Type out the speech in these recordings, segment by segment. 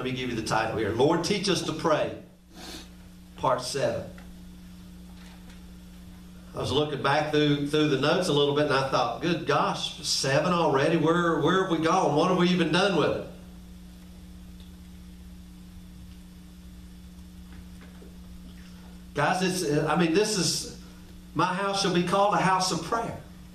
me give you the title here. Lord, Teach Us to Pray, Part 7. I was looking back through the notes a little bit, and I thought, good gosh, 7 already? Where have we gone? What have we even done with it? Guys, this is, my house shall be called a house of prayer.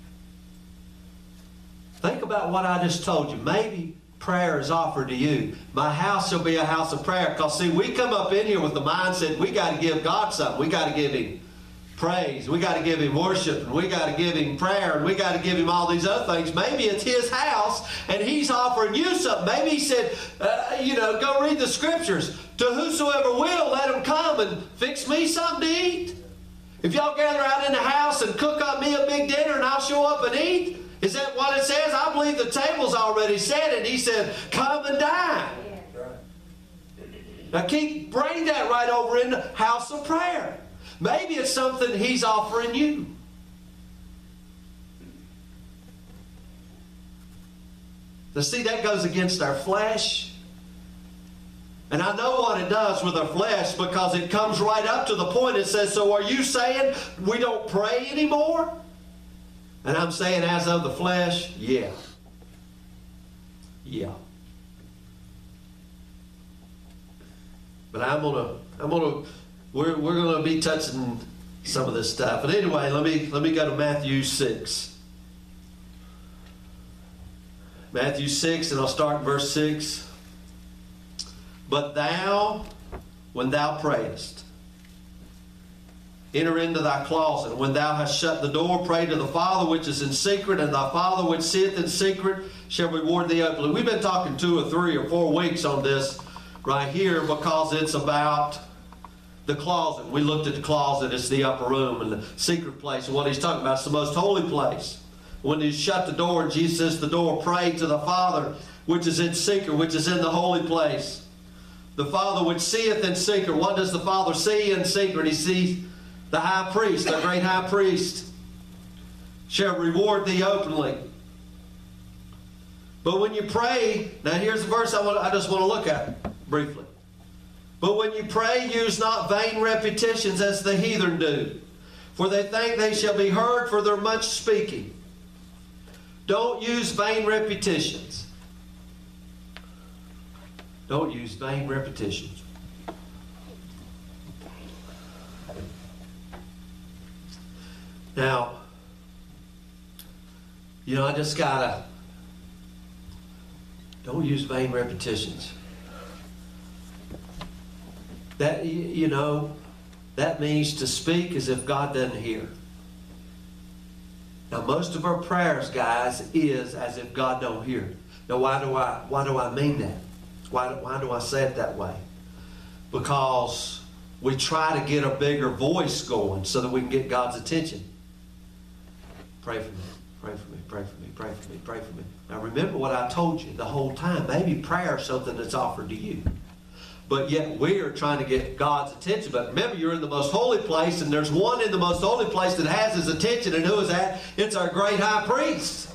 Think about what I just told you. Maybe prayer is offered to you. My house shall be a house of prayer. Because, see, we come up in here with the mindset we got to give God something. We got to give Him praise. We got to give Him worship. And we got to give Him prayer. And we got to give Him all these other things. Maybe it's His house and He's offering you something. Maybe He said, go read the Scriptures. To whosoever will, let him come and fix me something to eat. If y'all gather out in the house and cook up me a big dinner and I'll show up and eat, is that what it says? I believe the table's already set it. He said, come and dine. Now bring that right over in the house of prayer. Maybe it's something He's offering you. Now see, that goes against our flesh. And I know what it does with our flesh, because it comes right up to the point. It says, so are you saying we don't pray anymore? And I'm saying, as of the flesh, yeah. Yeah. But we're gonna be touching some of this stuff. But anyway, let me go to Matthew 6. Matthew 6, and I'll start in verse 6. But thou, when thou prayest, enter into thy closet, and when thou hast shut the door, pray to the Father which is in secret, and thy Father which sitteth in secret shall reward thee openly. We've been talking 2 or 3 or 4 weeks on this right here, because it's about the closet. We looked at the closet. It's the upper room and the secret place. And what he's talking about is the most holy place. When you shut the door, and Jesus says the door, pray to the Father which is in secret, which is in the holy place. The Father which seeth in secret. What does the Father see in secret? He sees the high priest, the great high priest, shall reward thee openly. But when you pray, now here's the verse I just want to look at briefly. But when you pray, use not vain repetitions as the heathen do, for they think they shall be heard for their much speaking. Don't use vain repetitions. Don't use vain repetitions. Now, I just gotta, don't use vain repetitions. That, that means to speak as if God doesn't hear. Now, most of our prayers, guys, is as if God don't hear. Now, why do I mean that? Why do I say it that way? Because we try to get a bigger voice going so that we can get God's attention. Pray for me, pray for me, pray for me, pray for me, pray for me. Now remember what I told you the whole time. Maybe prayer is something that's offered to you. But yet we're trying to get God's attention. But remember, you're in the most holy place, and there's one in the most holy place that has His attention. And who is that? It's our great high priest.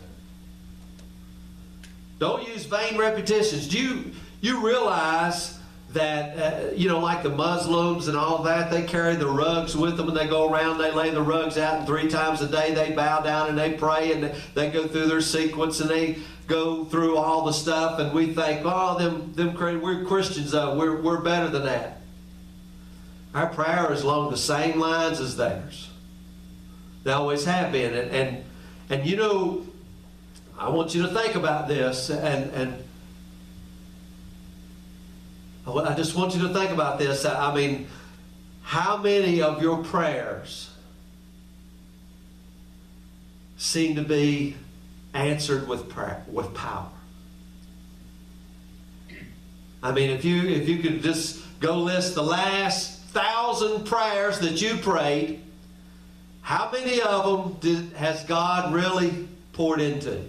Don't use vain repetitions. Do you realize that, like the Muslims and all that, they carry the rugs with them and they go around, they lay the rugs out, and 3 times a day they bow down and they pray, and they go through their sequence and they go through all the stuff, and we think, oh, we're Christians though, we're better than that. Our prayer is along the same lines as theirs. They always have been. And I want you to think about this, and I just want you to think about this. I mean, how many of your prayers seem to be answered with power? I mean, if you could just go list the last 1,000 prayers that you prayed, how many of them has God really poured into?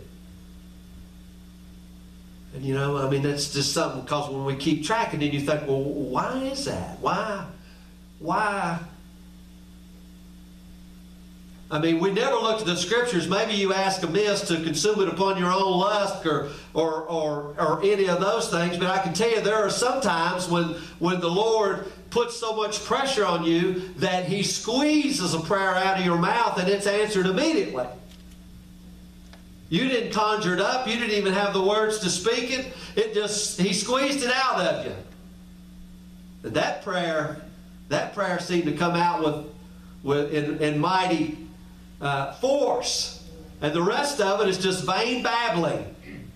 And that's just something, because when we keep tracking it, you think, well, why is that? Why I mean, we never looked at the scriptures. Maybe you ask amiss to consume it upon your own lust or any of those things. But I can tell you there are some times when the Lord puts so much pressure on you that He squeezes a prayer out of your mouth and it's answered immediately. You didn't conjure it up. You didn't even have the words to speak it. He squeezed it out of you. And that prayer seemed to come out in mighty force. And the rest of it is just vain babbling.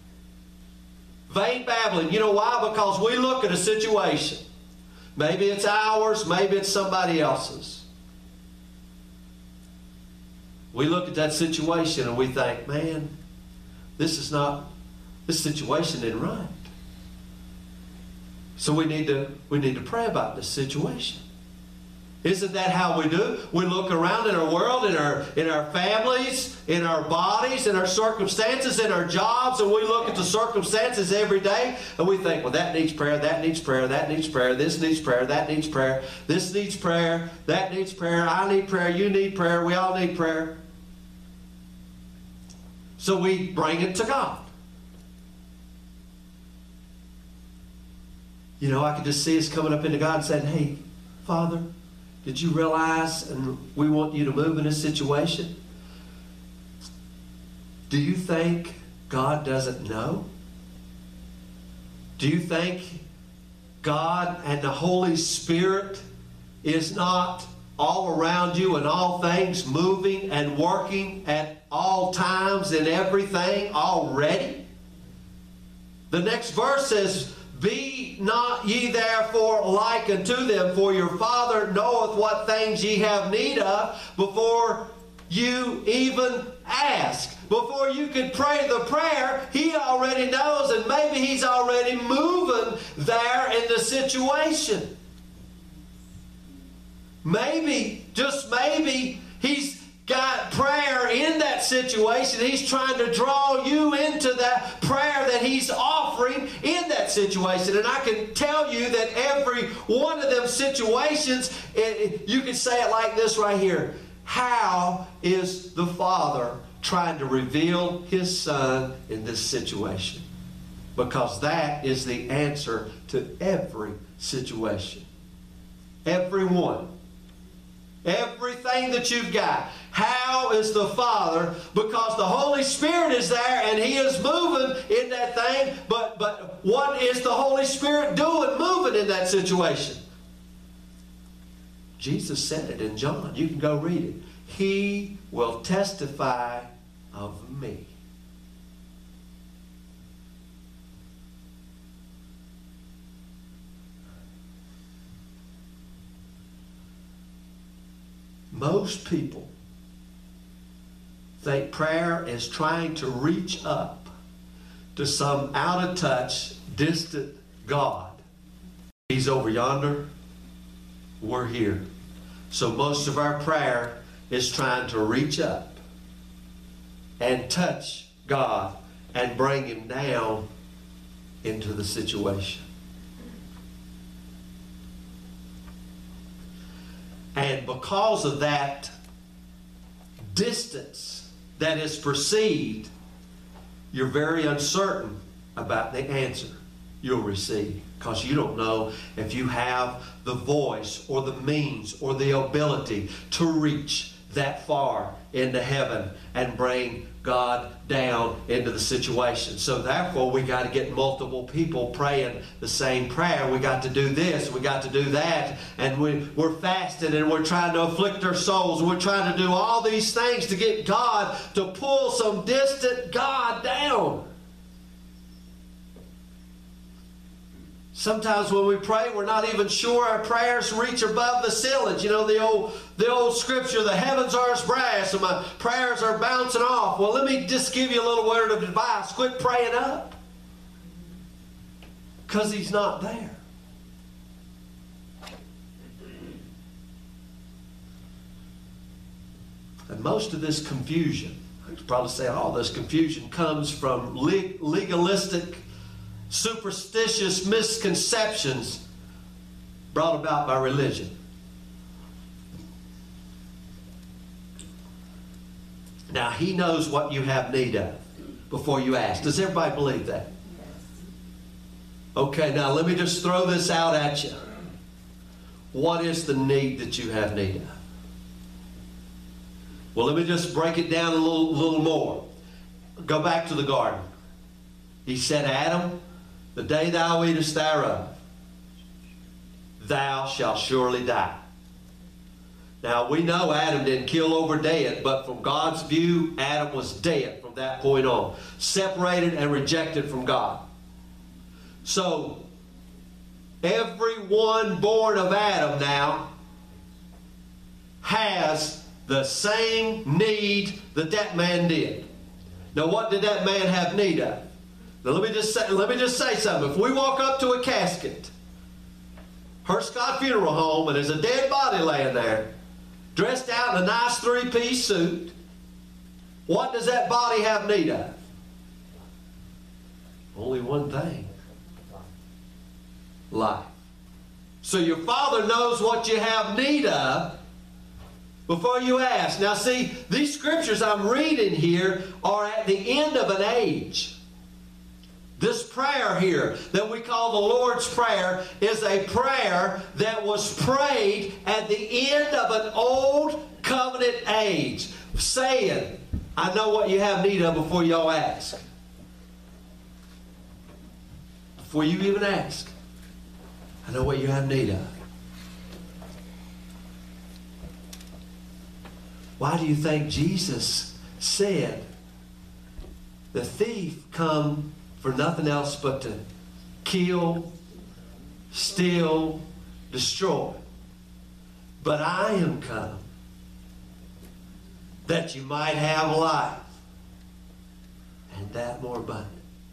Vain babbling. You know why? Because we look at a situation. Maybe it's ours, maybe it's somebody else's. We look at that situation and we think, man, this situation isn't right. So we need to pray about this situation. Isn't that how we do? We look around in our world, in our families, in our bodies, in our circumstances, in our jobs, and we look at the circumstances every day, and we think, well, that needs prayer, that needs prayer, that needs prayer, this needs prayer, that needs prayer, this needs prayer, that needs prayer, I need prayer, you need prayer, we all need prayer. So we bring it to God. You know, I could just see us coming up into God and saying, hey, Father, did you realize, and we want you to move in this situation? Do you think God doesn't know? Do you think God and the Holy Spirit is not all around you in all things, moving and working at all times in everything already? The next verse says, be not ye therefore like unto them, for your Father knoweth what things ye have need of before you even ask. Before you could pray the prayer, He already knows, and maybe He's already moving there in the situation. Maybe, just maybe, He's got prayer in that situation. He's trying to draw you into that prayer that He's offering in that situation. And I can tell you that every one of them situations, you can say it like this right here. How is the Father trying to reveal His Son in this situation? Because that is the answer to every situation. Every one. Everything that you've got. How is the Father? Because the Holy Spirit is there and He is moving in that thing. But what is the Holy Spirit doing moving in that situation? Jesus said it in John. You can go read it. He will testify of me. Most people think prayer is trying to reach up to some out of touch, distant God. He's over yonder. We're here. So most of our prayer is trying to reach up and touch God and bring Him down into the situation. And because of that distance that is perceived, you're very uncertain about the answer you'll receive. Because you don't know if you have the voice or the means or the ability to reach that far into heaven and bring God down into the situation. So therefore, we got to get multiple people praying the same prayer. We got to do this, we got to do that, and we're fasting and we're trying to afflict our souls. We're trying to do all these things to get God to pull some distant God down. Sometimes when we pray, we're not even sure our prayers reach above the ceilings. You know, the old scripture, the heavens are as brass and my prayers are bouncing off. Well, let me just give you a little word of advice. Quit praying up. Because He's not there. And most of this confusion, I could probably say all this confusion, comes from legalistic, superstitious misconceptions brought about by religion. Now, He knows what you have need of before you ask. Does everybody believe that? Okay, now let me just throw this out at you. What is the need that you have need of? Well, let me just break it down a little more. Go back to the garden. He said, Adam, the day thou eatest thereof, thou shalt surely die. Now, we know Adam didn't kill over dead, but from God's view, Adam was dead from that point on. Separated and rejected from God. So, everyone born of Adam now has the same need that that man did. Now, what did that man have need of? Now, let me just say something. If we walk up to a casket, Herscott Funeral Home, and there's a dead body laying there, dressed out in a nice three-piece suit, what does that body have need of? Only one thing. Life. So your Father knows what you have need of before you ask. Now see, these scriptures I'm reading here are at the end of an age. This prayer here that we call the Lord's Prayer is a prayer that was prayed at the end of an old covenant age, saying, I know what you have need of before y'all ask. Before you even ask, I know what you have need of. Why do you think Jesus said, the thief come for nothing else but to kill, steal, destroy? But I am come that you might have life, and that more abundant.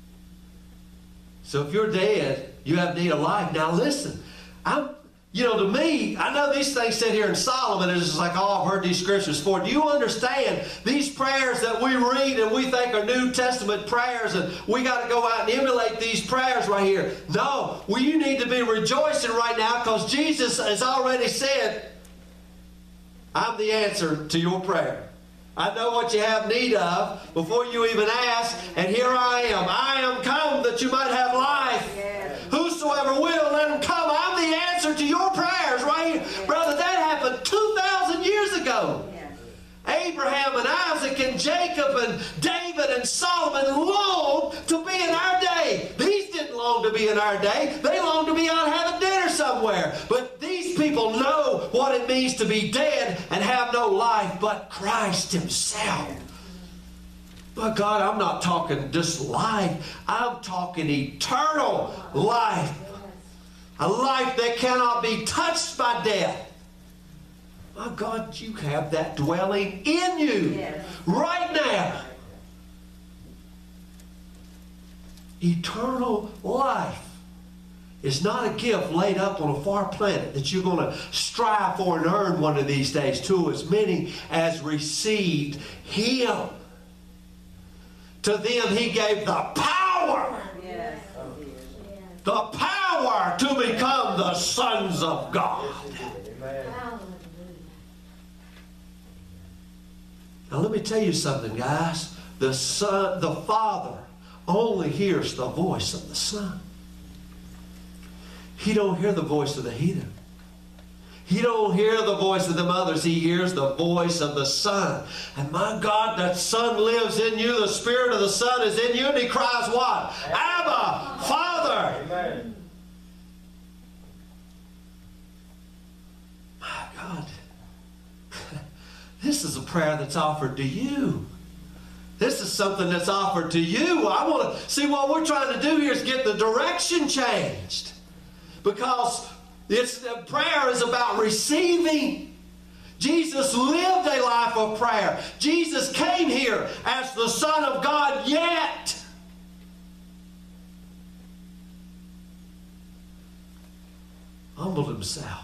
So if you're dead, you have need of life. Now listen, to me, I know these things sit here in Solomon, and it's just like, oh, I've heard these scriptures before. Do you understand these prayers that we read and we think are New Testament prayers, and we got to go out and emulate these prayers right here? No, you need to be rejoicing right now because Jesus has already said, I'm the answer to your prayer. I know what you have need of before you even ask, and here I am. I am come that you might have life. Yes. Whosoever will, let him come. I'm the answer to your prayers right here. Yes. Brother, that happened 2,000 years ago. Yes. Abraham and Isaac and Jacob and David and Solomon longed to be in our day. These didn't long to be in our day. They longed to be out having dinner somewhere. But these people know what it means to be dead and have no life but Christ Himself. But God, I'm not talking just life. I'm talking eternal life. A life that cannot be touched by death. My God, you have that dwelling in you right now. Eternal life is not a gift laid up on a far planet that you're going to strive for and earn one of these days. To as many as received Him, to them He gave the power. Yes. The power to become the sons of God. Amen. Now let me tell you something, guys. The Father only hears the voice of the Son. He don't hear the voice of the heathen. He don't hear the voice of them others. He hears the voice of the Son. And my God, that Son lives in you. The Spirit of the Son is in you. And He cries what? Abba, Father. Amen. My God. This is a prayer that's offered to you. This is something that's offered to you. I want to see what we're trying to do here is get the direction changed. Because prayer is about receiving. Jesus lived a life of prayer. Jesus came here as the Son of God, yet humbled Himself.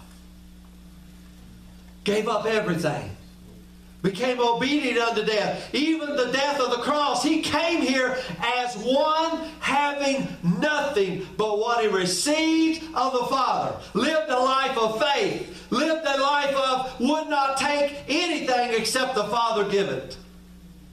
Gave up everything. Became obedient unto death, even the death of the cross. He came here as one having nothing but what He received of the Father. Lived a life of faith. Lived a life of would not take anything except the Father give it.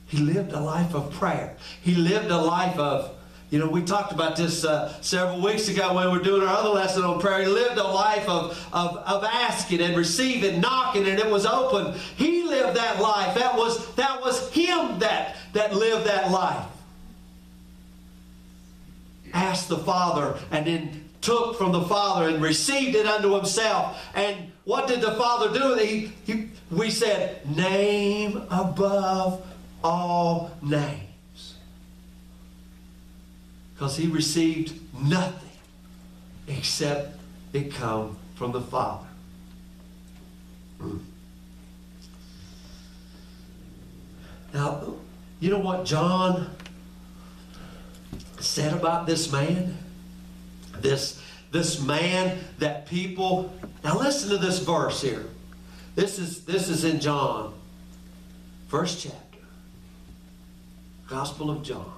He lived a life of prayer. He lived a life of, we talked about this several weeks ago when we were doing our other lesson on prayer. He lived a life of asking and receiving, knocking, and it was open. He lived that life. That was him that lived that life. Asked the Father and then took from the Father and received it unto himself. And what did the Father do? We said, name above all names. Because he received nothing except it come from the Father. Now, you know what John said about this man? This man that people... Now listen to this verse here. This is in John, first chapter. Gospel of John.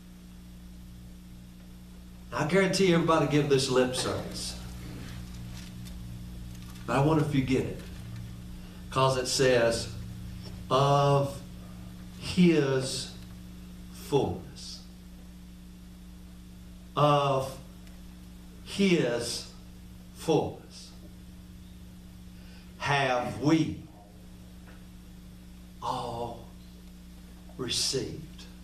I guarantee everybody give this lip service. But I wonder if you get it. Because it says, of his fullness. Of his fullness. Have we all received?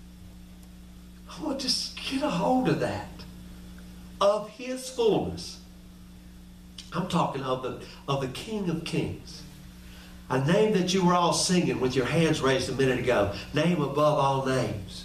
I want to just get a hold of that. Of his fullness. I'm talking of the King of Kings. A name that you were all singing with your hands raised a minute ago. Name above all names.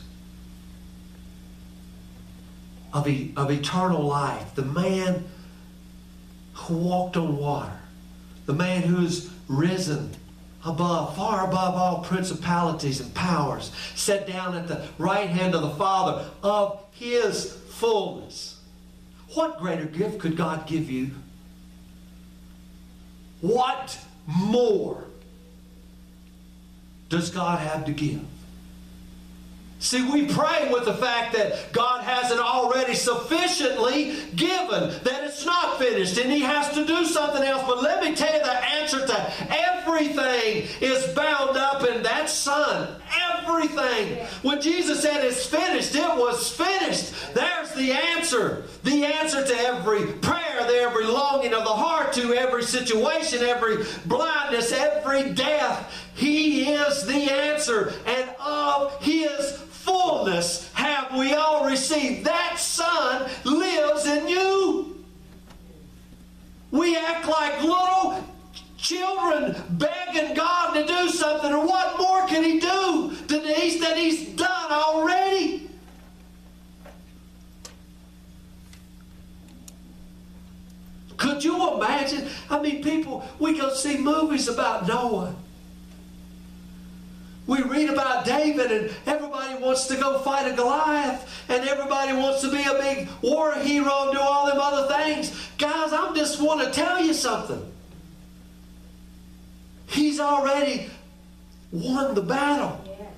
Of eternal life. The man who walked on water. The man who's risen above, far above all principalities and powers. Sat down at the right hand of the Father. Of his fullness. What greater gift could God give you? What more does God have to give? See, we pray with the fact that God hasn't already sufficiently given, that it's not finished, and he has to do something else. But let me tell you, the answer to everything is bound up in that Son. Everything. When Jesus said it's finished, it was finished. There's the answer. The answer to every prayer, to every longing of the heart, to every situation, every blindness, every death. He is the answer. And of his fullness have we all received. That Son lives in you. We act like little children begging God to do something, or what more can he do that he's done already? Could you imagine? I mean, people, we go see movies about Noah. We read about David, and everybody wants to go fight a Goliath, and everybody wants to be a big war hero and do all them other things. Guys, I just want to tell you something. He's already won the battle. Yes.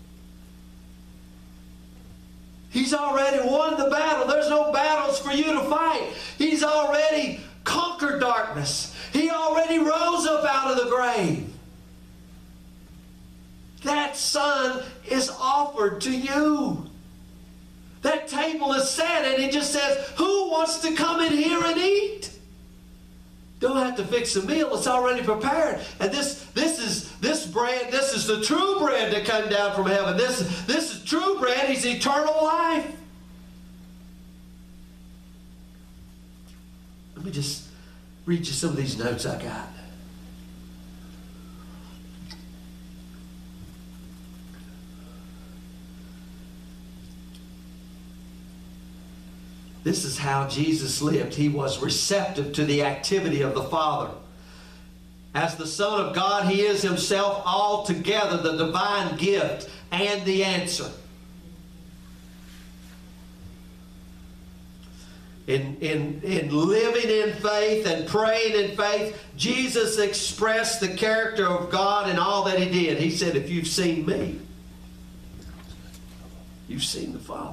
He's already won the battle. There's no battles for you to fight. He's already conquered darkness. He already rose up out of the grave. That Son is offered to you. That table is set, and he just says, who wants to come in here and eat? Don't have to fix a meal. It's already prepared. And this bread, this is the true bread that came down from heaven. This is true bread. He's eternal life. Let me just read you some of these notes I got. This is how Jesus lived. He was receptive to the activity of the Father. As the Son of God, he is himself altogether the divine gift and the answer. In living in faith and praying in faith, Jesus expressed the character of God in all that he did. He said, if you've seen me, you've seen the Father.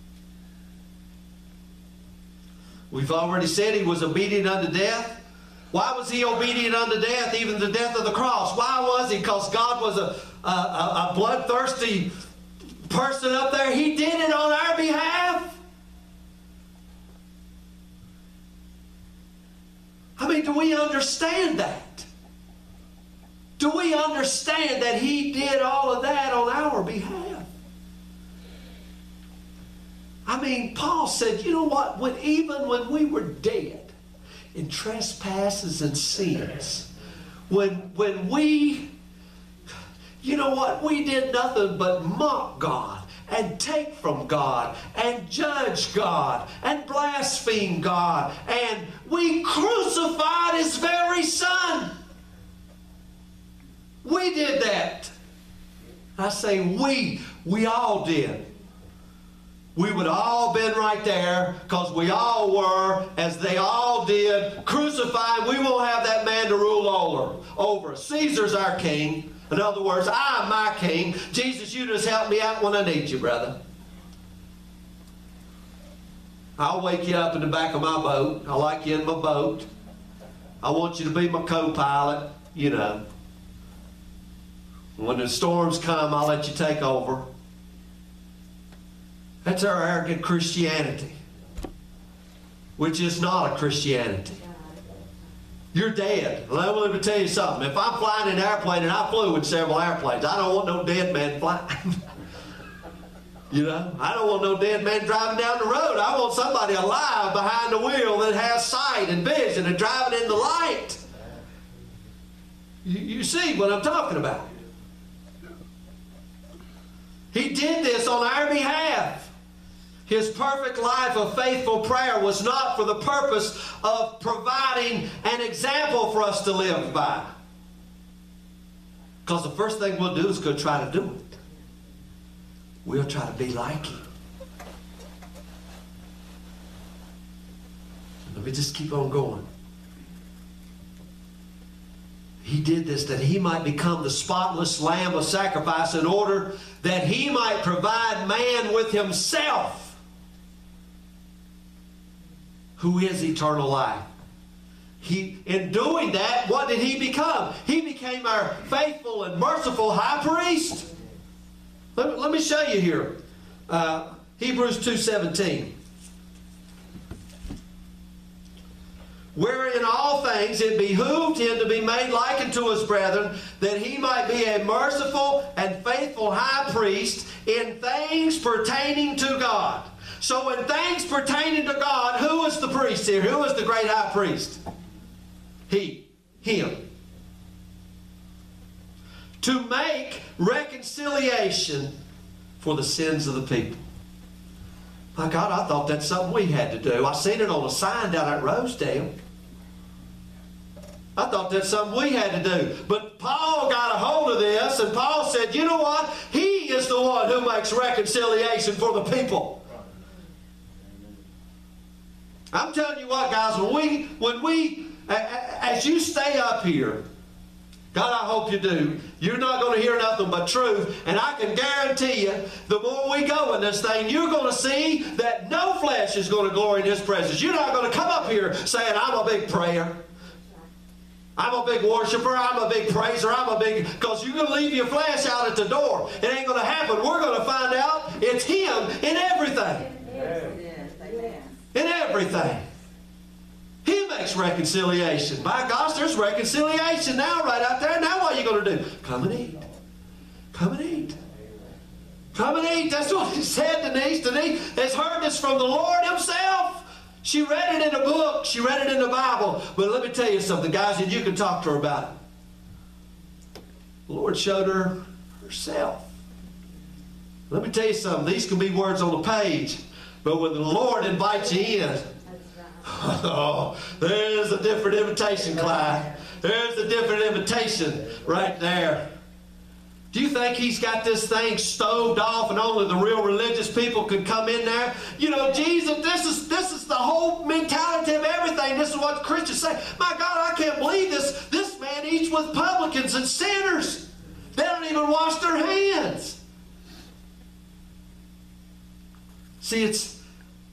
We've already said he was obedient unto death. Why was he obedient unto death, even the death of the cross? Why was he? Because God was a bloodthirsty person up there. He did it on our behalf. I mean, do we understand that? Do we understand that he did all of that on our behalf? I mean, Paul said, you know what? Even when we were dead in trespasses and sins, when we, you know what? We did nothing but mock God and take from God and judge God and blaspheme God. And we crucified His very Son. We did that. I say we all did. We would have all been right there because we all were, as they all did, crucified. We won't have that man to rule over. Caesar's our king. In other words, I'm my king. Jesus, you just help me out when I need you, brother. I'll wake you up in the back of my boat. I like you in my boat. I want you to be my co-pilot, you know. When the storms come, I'll let you take over. That's our arrogant Christianity, which is not a Christianity. You're dead. Let me tell you something. If I'm flying in an airplane, and I flew in several airplanes, I don't want no dead man flying. You know, I don't want no dead man driving down the road. I want somebody alive behind the wheel that has sight and vision and driving in the light. You see what I'm talking about? He did this on our behalf. His perfect life of faithful prayer was not for the purpose of providing an example for us to live by. Because the first thing we'll do is go try to do it. We'll try to be like Him. Let me just keep on going. He did this that He might become the spotless lamb of sacrifice in order that He might provide man with Himself, who is eternal life. In doing that, what did He become? He became our faithful and merciful high priest. Let me show you here. Hebrews 2:17. Wherein all things it behooved Him to be made like unto His brethren, that He might be a merciful and faithful high priest in things pertaining to God. So in things pertaining to God, who is the priest here? Who is the great high priest? Him. To make reconciliation for the sins of the people. My God, I thought that's something we had to do. I seen it on a sign down at Rosedale. I thought that's something we had to do. But Paul got a hold of this, and Paul said, you know what? He is the one who makes reconciliation for the people. I'm telling you what, guys, when we as you stay up here, God, I hope you do, you're not going to hear nothing but truth. And I can guarantee you, the more we go in this thing, you're going to see that no flesh is going to glory in His presence. You're not going to come up here saying, I'm a big prayer. I'm a big worshiper. I'm a big praiser. Because you're going to leave your flesh out at the door. It ain't going to happen. We're going to find out it's Him in everything. In everything. He makes reconciliation. By gosh, there's reconciliation now right out there. Now what are you going to do? Come and eat. Come and eat. Come and eat. That's what He said, Denise. Denise has heard this from the Lord Himself. She read it in a book. She read it in the Bible. But let me tell you something, guys, and you can talk to her about it. The Lord showed her herself. Let me tell you something. These can be words on the page. But when the Lord invites you in, oh, there's a different invitation, Clyde. There's a different invitation right there. Do you think He's got this thing stoved off and only the real religious people could come in there? You know, Jesus, this is the whole mentality of everything. This is what Christians say. My God, I can't believe this. This man eats with publicans and sinners. They don't even wash their hands. See,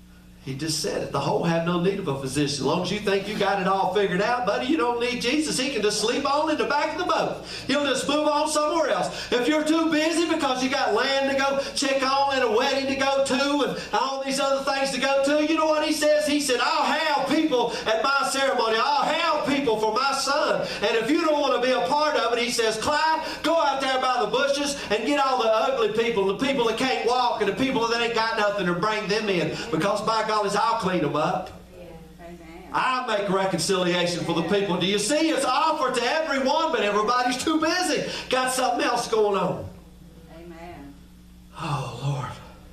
He just said it. The whole have no need of a physician. As long as you think you got it all figured out, buddy, you don't need Jesus. He can just sleep on in the back of the boat. He'll just move on somewhere else. If you're too busy because you got land to go check on and a wedding to go to and all these other things to go to, you know what he says? He said, I'll have people at my ceremony. I'll have people for my son. And if you don't want to be a part of it, he says, Clyde, go out there by the bushes and get all the ugly people, the people that can't walk and the people that ain't got nothing, and bring them in. Because by God, I'll clean them up. I'll make reconciliation for the people. Do you see? It's offered to everyone, but everybody's too busy. Got something else going on. Amen. Oh, Lord.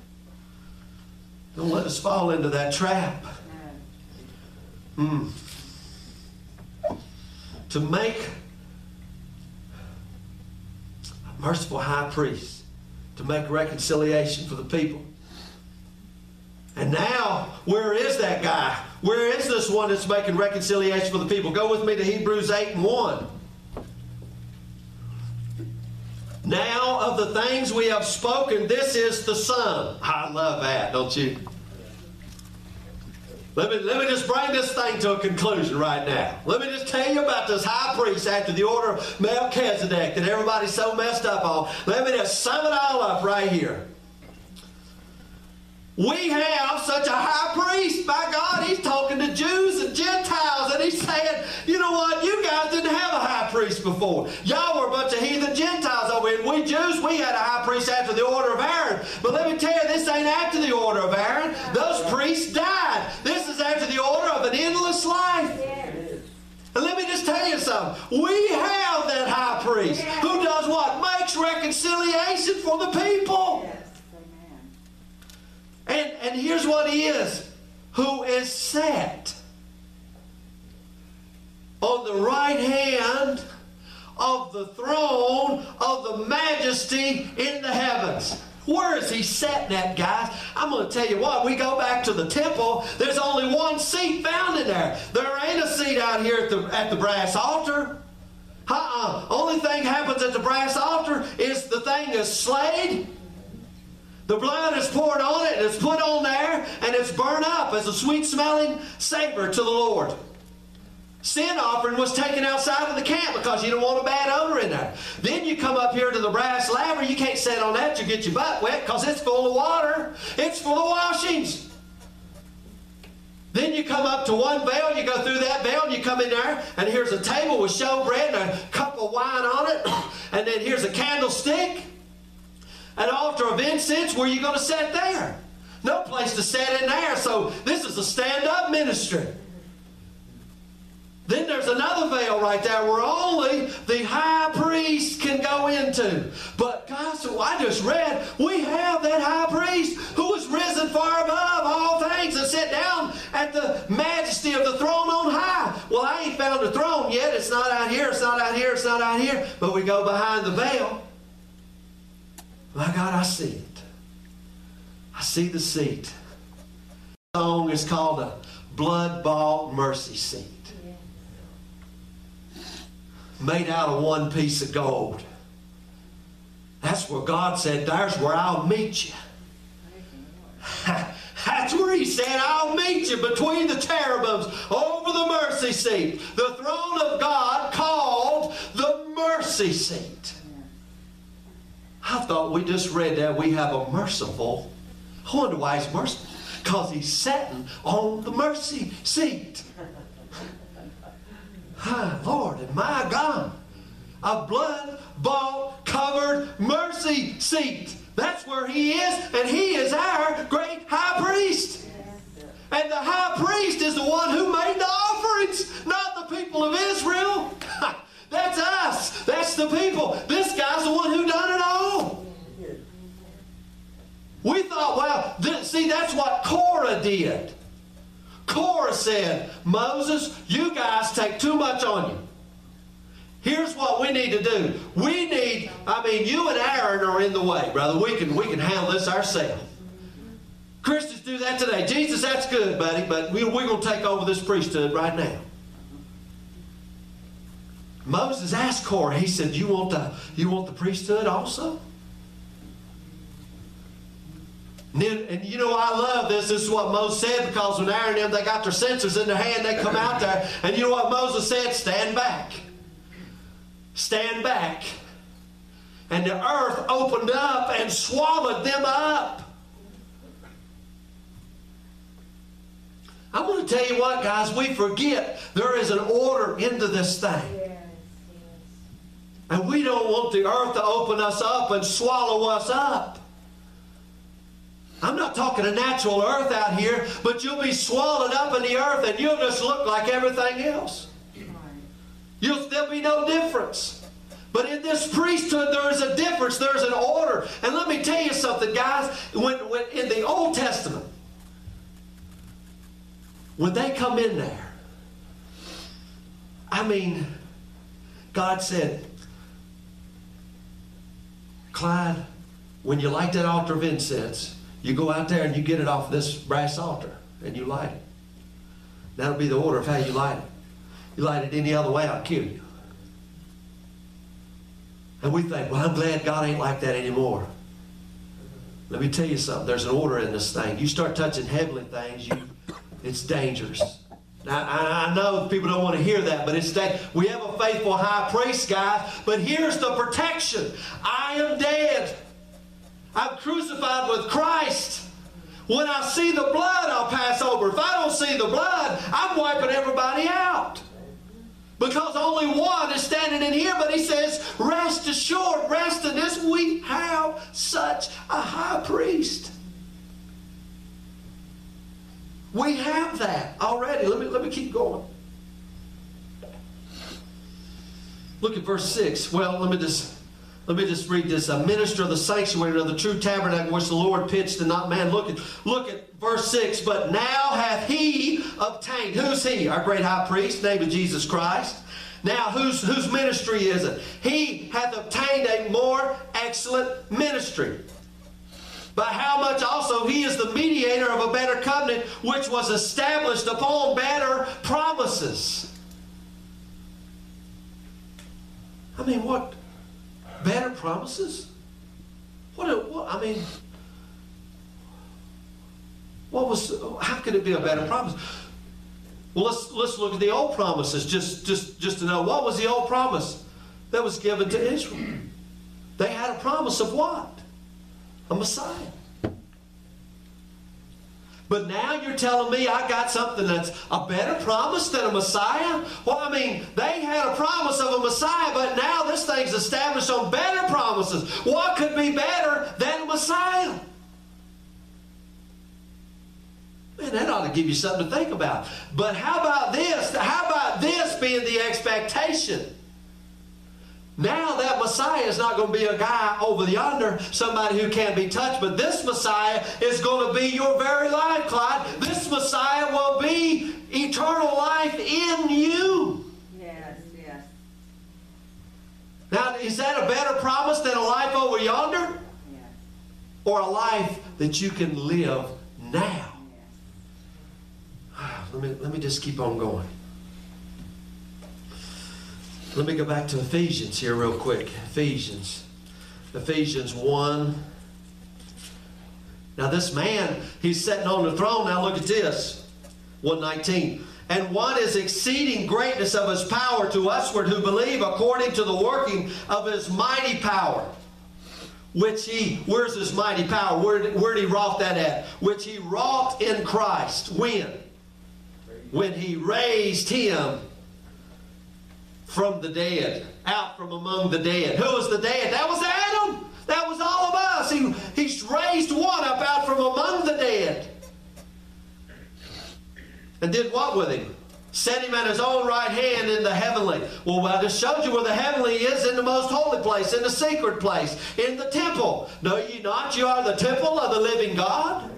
Don't let us fall into that trap. No. To make a merciful high priest, to make reconciliation for the people. And now, where is that guy? Where is this one that's making reconciliation for the people? Go with me to Hebrews 8:1. Now of the things we have spoken, this is the sum. I love that, don't you? Let me just bring this thing to a conclusion right now. Let me just tell you about this high priest after the order of Melchizedek that everybody's so messed up on. Let me just sum it all up right here. We have such a high priest. By God, he's talking to Jews and Gentiles, and he's saying, you know what? You guys didn't have a high priest before. Y'all were a bunch of heathen Gentiles over here. We Jews, we had a high priest after the order of Aaron. But let me tell you, this ain't after the order of Aaron. Those priests died. This is after the order of an endless life. And let me just tell you something. We have that high priest who does what? Makes reconciliation for the people. And here's what he is. Who is set on the right hand of the throne of the majesty in the heavens. Where is he sitting at, guys? I'm going to tell you what. We go back to the temple. There's only one seat found in there. There ain't a seat out here at the brass altar. Only thing happens at the brass altar is the thing is slayed. The blood is poured on it, and it's put on there, and it's burned up as a sweet-smelling savor to the Lord. Sin offering was taken outside of the camp because you don't want a bad odor in there. Then you come up here to the brass laver. You can't sit on that. You get your butt wet because it's full of water. It's full of washings. Then you come up to one veil. You go through that veil, and you come in there, and here's a table with showbread and a cup of wine on it. And then here's a candlestick. An altar of incense. Where are you going to sit there? No place to sit in there. So this is a stand-up ministry. Then there's another veil right there where only the high priest can go into. But guys, so I just read, we have that high priest who is risen far above all things and sit down at the majesty of the throne on high. Well, I ain't found the throne yet. It's not out here. It's not out here. It's not out here. But we go behind the veil. My God, I see it. I see the seat. The song is called a blood-bought mercy seat. Made out of one piece of gold. That's where God said, there's where I'll meet you. That's where he said, I'll meet you between the cherubims over the mercy seat. The throne of God called the mercy seat. I thought we just read that we have a merciful. I wonder why he's merciful. Because he's sitting on the mercy seat. Lord and my God. A blood-bought, covered mercy seat. That's where he is, and he is our great high priest. And the high priest is the one who made the offerings, not the people of Israel. That's us. That's the people. This guy's the one who done it all. We thought, well, see, that's what Korah did. Korah said, Moses, you guys take too much on you. Here's what we need to do. You and Aaron are in the way, brother. We can handle this ourselves. Christians do that today. Jesus, that's good, buddy, but we're going to take over this priesthood right now. Moses asked Korah, he said, you want the priesthood also? And you know, I love this. This is what Moses said, because when Aaron and them, they got their censers in their hand, they come out there. And you know what Moses said? Stand back. Stand back. And the earth opened up and swallowed them up. I'm going to tell you what, guys, we forget there is an order into this thing. Yes, yes. And we don't want the earth to open us up and swallow us up. I'm not talking a natural earth out here, but you'll be swallowed up in the earth and you'll just look like everything else. There'll be no difference. But in this priesthood, there is a difference. There's an order. And let me tell you something, guys. When in the Old Testament, when they come in there, I mean, God said, Clyde, when you light that altar of incense, you go out there and you get it off this brass altar and you light it. That'll be the order of how you light it. You light it any other way, I'll kill you. And we think, well, I'm glad God ain't like that anymore. Let me tell you something. There's an order in this thing. You start touching heavenly things, it's dangerous. Now, I know people don't want to hear that, but it's we have a faithful high priest, guys, but here's the protection. I am dead. I'm crucified with Christ. When I see the blood, I'll pass over. If I don't see the blood, I'm wiping everybody out. Because only one is standing in here, but he says, rest assured, rest in this. We have such a high priest. We have that already. Let me keep going. Look at verse 6. Well, let me just read this. A minister of the sanctuary of the true tabernacle which the Lord pitched and not man. Look at verse 6. But now hath he obtained. Who's he? Our great high priest, name of Jesus Christ. Now, whose ministry is it? He hath obtained a more excellent ministry. By how much also he is the mediator of a better covenant, which was established upon better promises. I mean, what? Better promises? How could it be a better promise? Well, let's look at the old promises just to know. What was the old promise that was given to Israel? They had a promise of what? A Messiah. But now you're telling me I got something that's a better promise than a Messiah? Well, I mean, they had a promise of a Messiah, but now this thing's established on better promises. What could be better than a Messiah? Man, that ought to give you something to think about. But how about this? How about this being the expectation? Now that Messiah is not going to be a guy over yonder, somebody who can't be touched, but this Messiah is going to be your very life, Clyde. This Messiah will be eternal life in you. Yes, yes. Now, is that a better promise than a life over yonder? Yes. Or a life that you can live now? Yes. Let me just keep on going. Let me go back to Ephesians here real quick. Ephesians 1. Now this man, he's sitting on the throne. Now look at this. 1:19. And what is exceeding greatness of his power to usward who believe, according to the working of his mighty power. Where's his mighty power? Where'd he wrought that at? Which he wrought in Christ. When? When he raised him from the dead, out from among the dead. Who was the dead? That was Adam. That was all of us. He's raised one up out from among the dead. And did what with him? Set him at his own right hand in the heavenly. Well, I just showed you where the heavenly is, in the most holy place, in the secret place, in the temple. Know ye not you are the temple of the living God?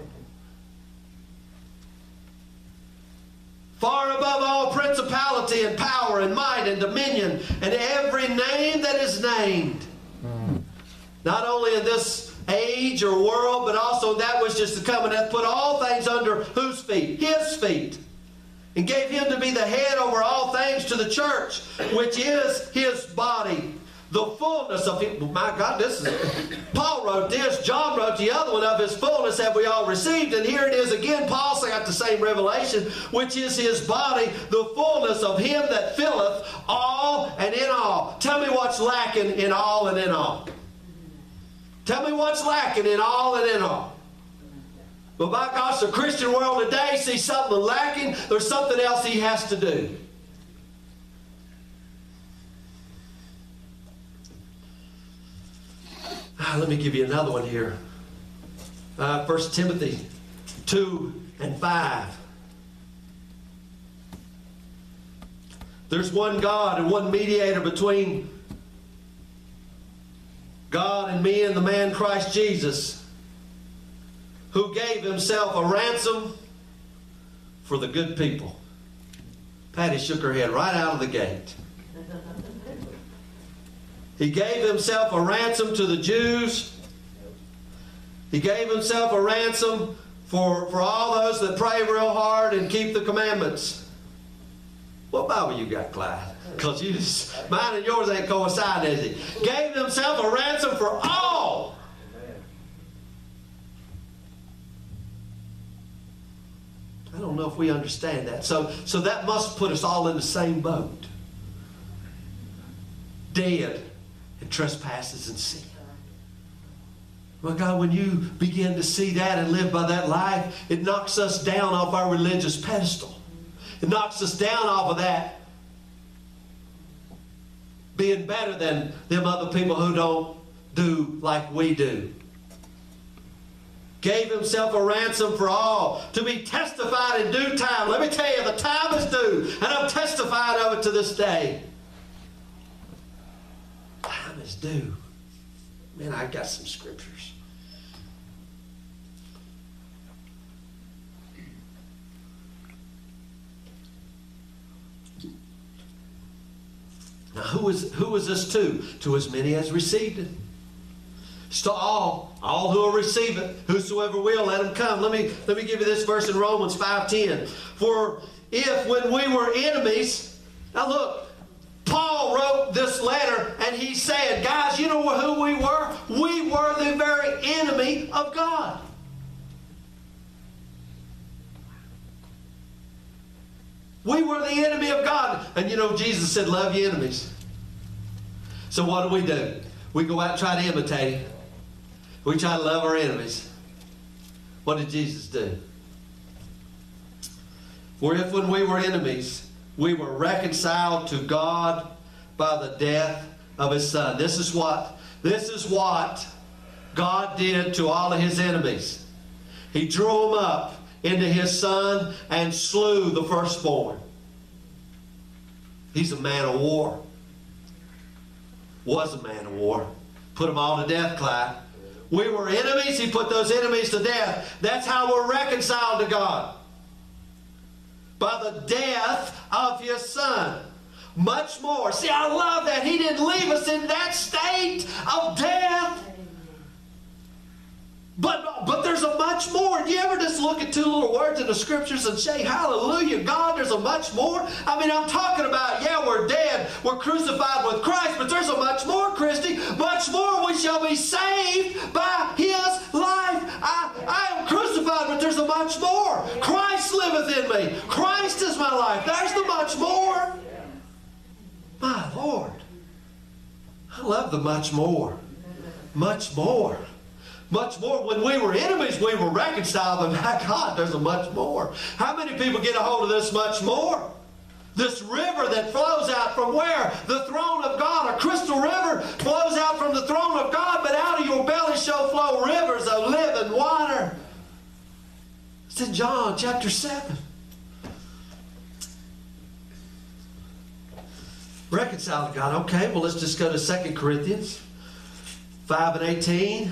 Far above all principality and power and might and dominion and every name that is named. Not only in this age or world, but also that which is to come, and hath put all things under whose feet? His feet. And gave him to be the head over all things to the church, which is his body, The fullness of Him. Well, my God, this is... Paul wrote this. John wrote the other one. Of His fullness have we all received. And here it is again. Paul's got the same revelation, which is His body, the fullness of Him that filleth all and in all. Tell me what's lacking in all and in all. Tell me what's lacking in all and in all. But my gosh, the Christian world today sees something lacking. There's something else he has to do. Let me give you another one here. 1 Timothy 2 and 5. There's one God and one mediator between God and me and the man Christ Jesus, who gave Himself a ransom for the good people. Patty shook her head right out of the gate. He gave Himself a ransom to the Jews. He gave Himself a ransom for all those that pray real hard and keep the commandments. What Bible you got, Clyde? Because mine and yours ain't coinciding, is it? Gave Himself a ransom for all. I don't know if we understand that. So that must put us all in the same boat. Dead in trespasses and sin. Well, God, when you begin to see that and live by that life, it knocks us down off our religious pedestal. It knocks us down off of that being better than them other people who don't do like we do. Gave Himself a ransom for all to be testified in due time. Let me tell you, the time is due, and I'm testifying of it to this day. Time is due. Man, I got some scriptures. Now, who is this to? To as many as received it. It's to all who will receive it. Whosoever will, let him come. Let me give you this verse in Romans 5:10. For if when we were enemies, now look, Paul wrote this letter and he said, guys, you know who we were? We were the very enemy of God. We were the enemy of God. And you know, Jesus said, love your enemies. So what do? We go out and try to imitate Him. We try to love our enemies. What did Jesus do? For if when we were enemies, we were reconciled to God by the death of His Son. This is what God did to all of His enemies. He drew them up into His Son and slew the firstborn. He's a man of war. Was a man of war. Put them all to death, Clyde. We were enemies. He put those enemies to death. That's how we're reconciled to God. By the death of His Son. Much more. See, I love that. He didn't leave us in that state of death. But there's a much more. Do you ever just look at two little words in the scriptures and say, hallelujah, God, there's a much more? I mean, I'm talking about, yeah, we're dead. We're crucified with Christ, but there's a much more, Christy. Much more, we shall be saved by His life. I am crucified, but there's a much more. Christ liveth in me. Christ is my life. There's the much more. My Lord. I love the much more. Much more. Much more. When we were enemies, we were reconciled. But my God, there's a much more. How many people get a hold of this much more? This river that flows out from where? The throne of God. A crystal river flows out from the throne of God, but out of your belly shall flow rivers of living water. It's in John chapter 7. Reconciled to God. Okay, well, let's just go to 2 Corinthians 5 and 18.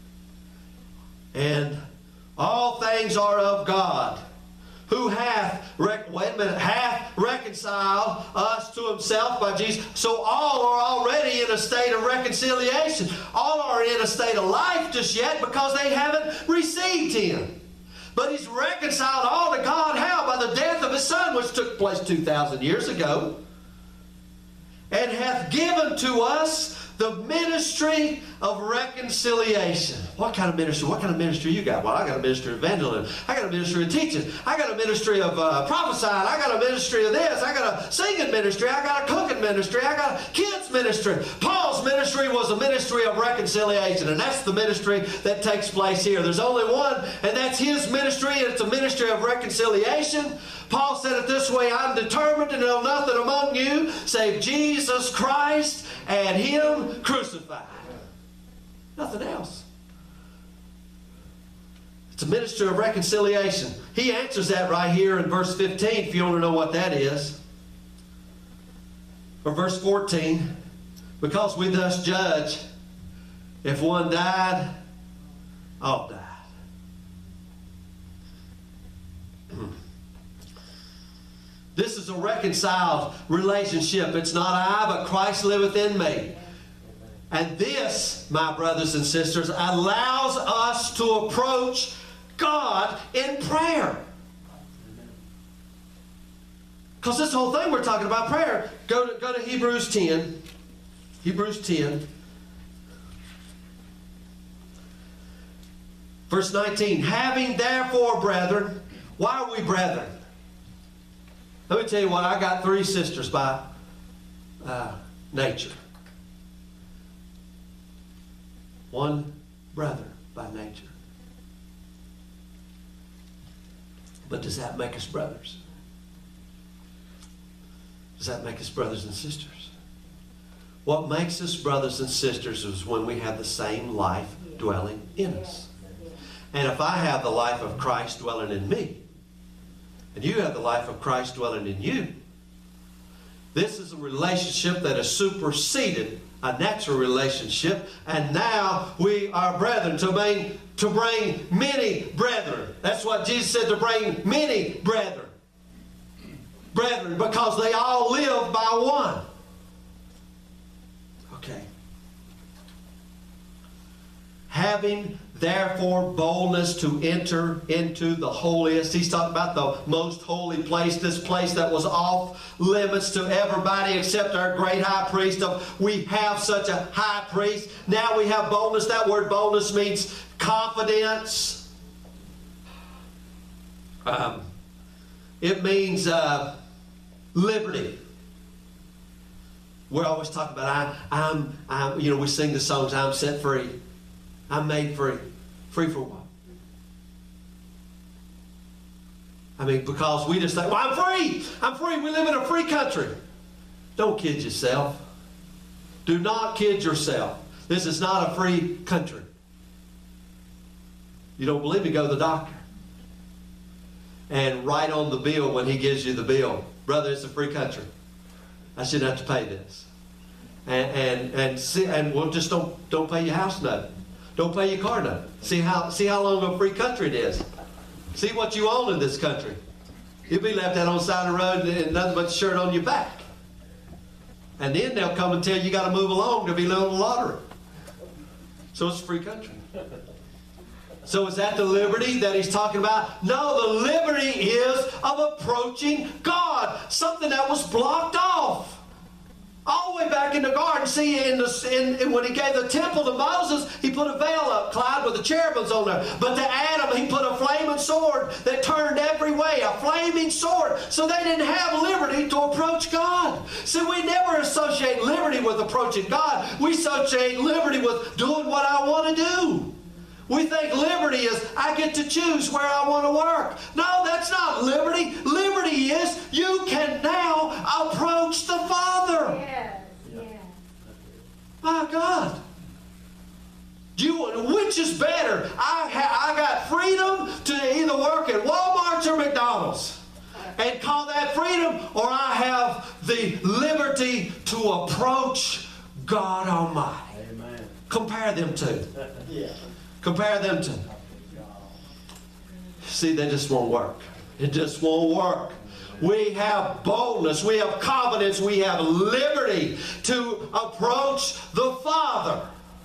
And all things are of God, who hath reconciled us to Himself by Jesus. So all are already in a state of reconciliation. All are in a state of life just yet because they haven't received Him. But He's reconciled all to God. How? By the death of His Son, which took place 2,000 years ago. And hath given to us The ministry of reconciliation. What kind of ministry? What kind of ministry you got? Well, I got a ministry of evangelism. I got a ministry of teaching. I got a ministry of prophesying. I got a ministry of this. I got a singing ministry. I got a cooking ministry. I got a kids ministry. Paul's ministry was a ministry of reconciliation, and that's the ministry that takes place here. There's only one, and that's his ministry, and it's a ministry of reconciliation. Paul said it this way, I'm determined to know nothing among you save Jesus Christ and Him crucified. Nothing else. It's a ministry of reconciliation. He answers that right here in verse 15, if you want to know what that is. Or verse 14, because we thus judge, if one died, all died. This is a reconciled relationship. It's not I, but Christ liveth in me. And this, my brothers and sisters, allows us to approach God in prayer. Because this whole thing we're talking about prayer. Go to Hebrews 10. Hebrews 10. Verse 19. Having therefore, brethren, why are we brethren? Let me tell you what, I got 3 sisters by nature. 1 brother by nature. But does that make us brothers? Does that make us brothers and sisters? What makes us brothers and sisters is when we have the same life dwelling in us. And if I have the life of Christ dwelling in me, and you have the life of Christ dwelling in you, this is a relationship that has superseded a natural relationship, and now we are brethren, to bring many brethren. That's what Jesus said, to bring many brethren. Brethren, because they all live by one. Okay. Having therefore boldness to enter into the holiest. He's talking about the most holy place, this place that was off limits to everybody except our great high priest. We have such a high priest. Now we have boldness. That word boldness means confidence. It means liberty. We're always talking about I'm we sing the songs, I'm set free. I'm made free. Free for what? I mean, because we just think, well, I'm free. I'm free. We live in a free country. Don't kid yourself. Do not kid yourself. This is not a free country. You don't believe me? Go to the doctor. And write on the bill when he gives you the bill, brother, it's a free country. I shouldn't have to pay this. And well, just don't pay your house note. Don't pay your car note. See how long of a free country it is. See what you own in this country. You'll be left out on the side of the road and nothing but a shirt on your back. And then they'll come and tell you got to move along to be a little lottery. So it's a free country. So is that the liberty that he's talking about? No, the liberty is of approaching God. Something that was blocked off. All the way back in the garden, see, when he gave the temple to Moses, he put a veil up, Clyde, with the cherubims on there. But to Adam, he put a flaming sword that turned every way, a flaming sword. So they didn't have liberty to approach God. See, we never associate liberty with approaching God. We associate liberty with doing what I want to do. We think liberty is, I get to choose where I want to work. No, that's not liberty. Liberty is, you can now approach the Father. Yes, yes. My God. Which is better? I got freedom to either work at Walmart or McDonald's and call that freedom, or I have the liberty to approach God Almighty. Amen. Compare them two. Yeah. Compare them to. See, they just won't work. It just won't work. We have boldness, we have confidence, we have liberty to approach the Father.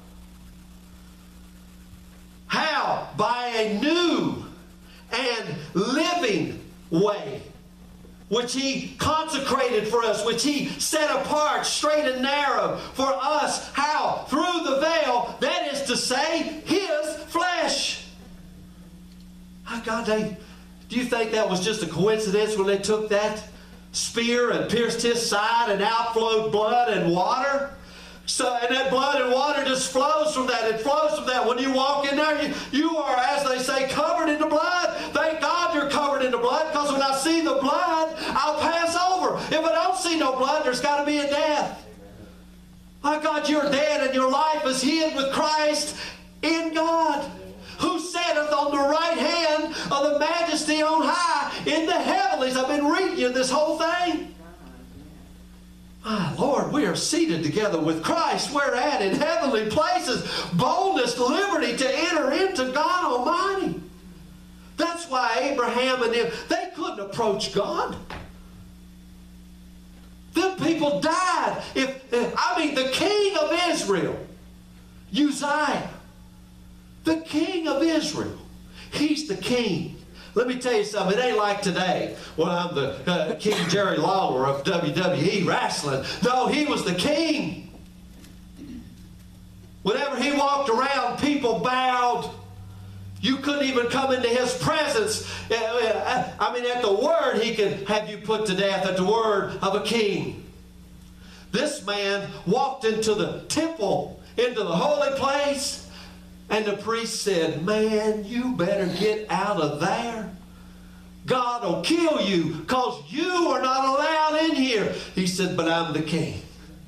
How? By a new and living way. which He consecrated for us, which He set apart, straight and narrow for us. How? Through the veil, that is to say, His flesh. Oh God, do you think that was just a coincidence when they took that spear and pierced His side and outflowed blood and water? So, and that blood and water just flows from that. It flows from that. When you walk in there, you are, as they say, covered in the blood. Thank God you're covered in the blood, because when I see the blood, I'll pass over. If I don't see no blood, there's got to be a death. My God, you're dead, and your life is hid with Christ in God, who sitteth on the right hand of the Majesty on high in the heavenlies. I've been reading you this whole thing. My Lord, we are seated together with Christ. We're at in heavenly places. Boldness, liberty to enter into God Almighty. That's why Abraham and them, they couldn't approach God. Them people died. The king of Israel, Uzziah, the king of Israel, he's the king. Let me tell you something. It ain't like today when I'm the King Jerry Lawler of WWE wrestling. No, he was the king. Whenever he walked around, people bowed. You couldn't even come into his presence. At the word, he could have you put to death at the word of a king. This man walked into the temple, into the holy place. And the priest said, man, you better get out of there. God will kill you because you are not allowed in here. He said, but I'm the king.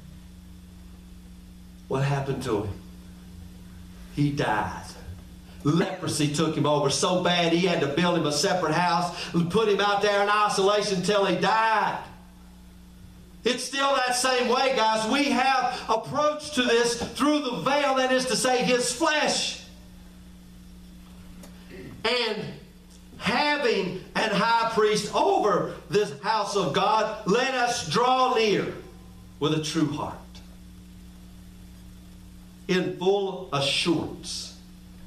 What happened to him? He died. Leprosy took him over so bad he had to build him a separate house and put him out there in isolation until he died. It's still that same way, guys. We have approach to this through the veil, that is to say, His flesh. And having an high priest over this house of God, let us draw near with a true heart, in full assurance.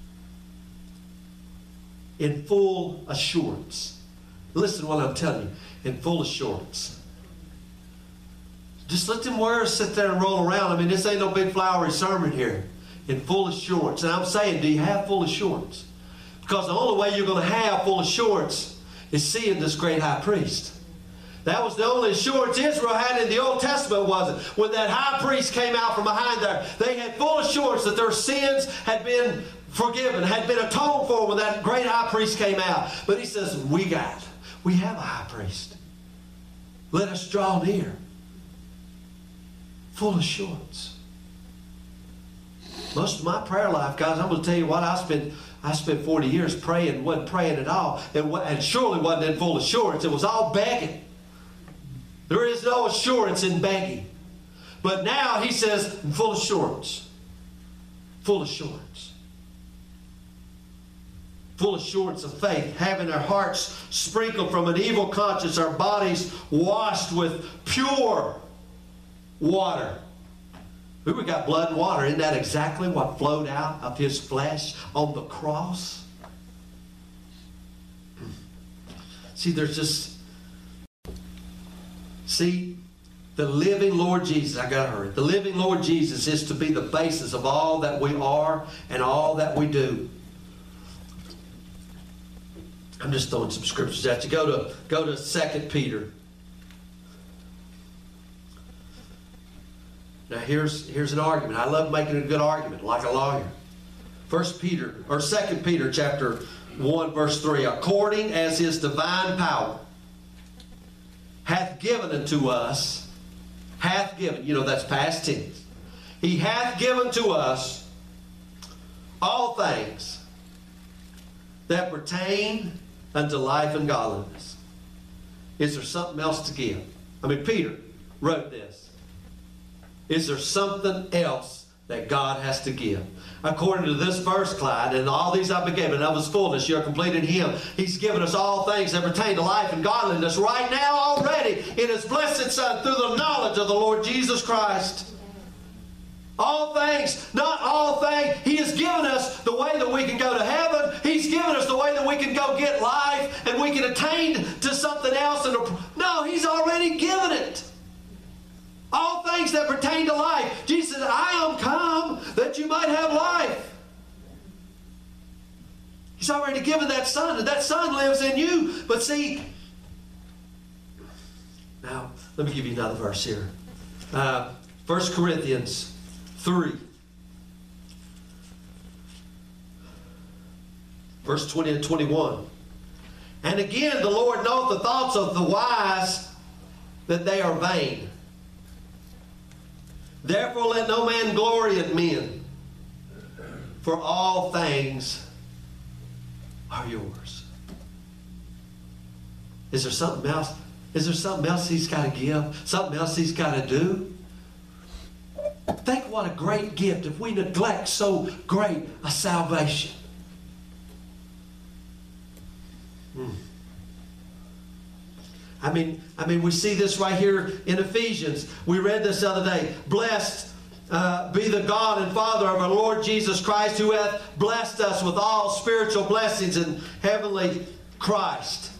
In full assurance. Listen to what I'm telling you. In full assurance. Just let them words sit there and roll around. This ain't no big flowery sermon here. In full assurance. And I'm saying, do you have full assurance? Because the only way you're going to have full assurance is seeing this great high priest. That was the only assurance Israel had in the Old Testament, wasn't it? When that high priest came out from behind there, they had full assurance that their sins had been forgiven, had been atoned for when that great high priest came out. But he says, we have a high priest. Let us draw near. Full assurance. Most of my prayer life, guys, I'm going to tell you what, I spent 40 years praying, wasn't praying at all, and surely wasn't in full assurance. It was all begging. There is no assurance in begging. But now he says, full assurance. Full assurance. Full assurance of faith, having our hearts sprinkled from an evil conscience, our bodies washed with pure water. We got blood and water. Isn't that exactly what flowed out of His flesh on the cross? See, the living Lord Jesus, I got to hurry. The living Lord Jesus is to be the basis of all that we are and all that we do. I'm just throwing some scriptures at you. Go to 2 Peter. Now here's an argument. I love making a good argument, like a lawyer. 2 Peter chapter 1, verse 3. According as His divine power hath given unto us, that's past tense. He hath given to us all things that pertain unto life and godliness. Is there something else to give? Peter wrote this. Is there something else that God has to give? According to this verse, Clyde, and all these I've been given, of His fullness, you're complete in Him. He's given us all things that pertain to life and godliness right now already in His blessed Son through the knowledge of the Lord Jesus Christ. All things, not all things. He has given us the way that we can go to heaven. He's given us the way that we can go get life and we can attain to something else. No, already given it. All things that pertain to life. Jesus said, I am come that you might have life. He's already given that Son, and that Son lives in you. But see, now, let me give you another verse here. 1 Corinthians 3. Verse 20 and 21. And again, the Lord knoweth the thoughts of the wise, that they are vain. Therefore let no man glory in men, for all things are yours. Is there something else? Is there something else he's got to give? Something else he's got to do? Think what a great gift if we neglect so great a salvation. I mean, we see this right here in Ephesians. We read this the other day. Blessed be the God and Father of our Lord Jesus Christ, who hath blessed us with all spiritual blessings in heavenly Christ.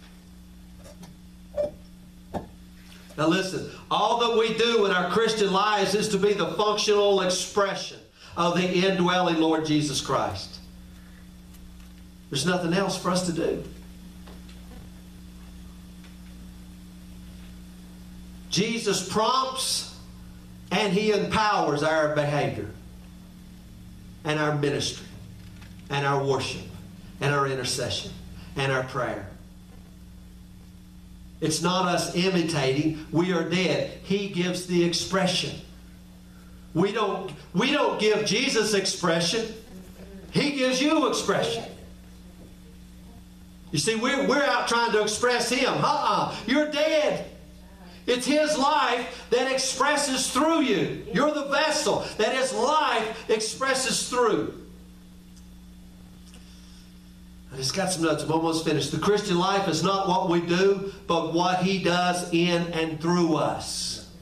Now listen, all that we do in our Christian lives is to be the functional expression of the indwelling Lord Jesus Christ. There's nothing else for us to do. Jesus prompts and He empowers our behavior and our ministry and our worship and our intercession and our prayer. It's not us imitating. We are dead. He gives the expression. We don't give Jesus expression. He gives you expression. You see, we're out trying to express Him. You're dead. It's His life that expresses through you. You're the vessel that His life expresses through. I just got some notes. I'm almost finished. The Christian life is not what we do, but what He does in and through us.